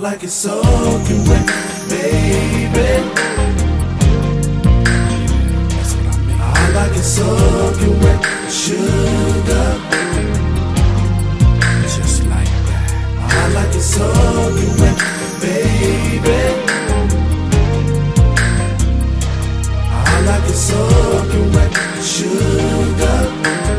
like it soaking wet, baby. That's what I mean. I like it soaking wet, sugar. Just like that. I like it soaking wet, baby. I like it soaking wet, sugar.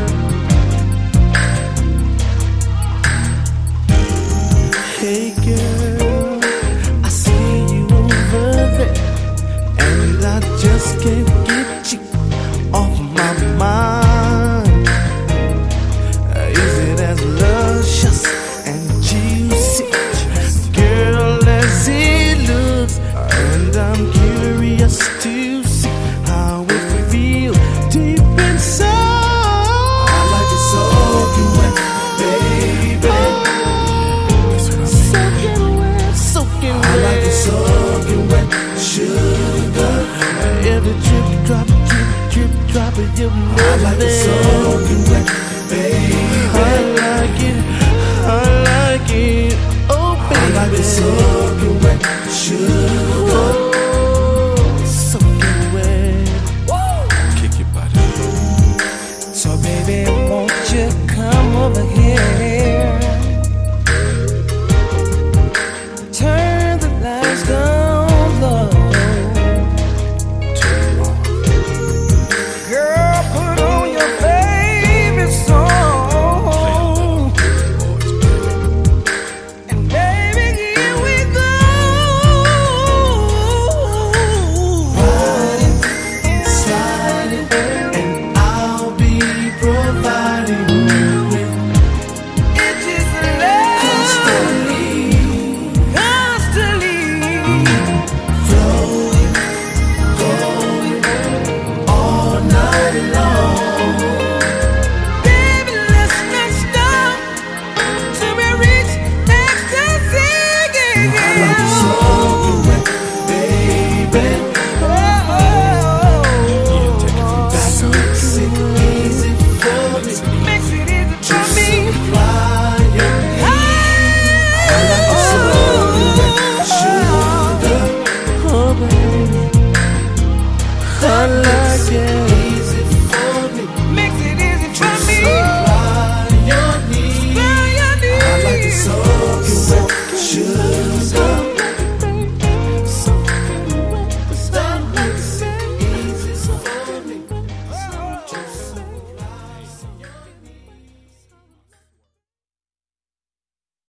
Hey girl, I see you over there, and I just can't get you off my mind. Is it as luscious and juicy, girl, as it looks? And I'm curious to see how it feels deep inside. I like it soaking wet, baby. I like it soaking wet, sugar. Every drip drop of your love. I like it soaking wet, baby. I like it, oh baby. I like it soaking wet, sugar.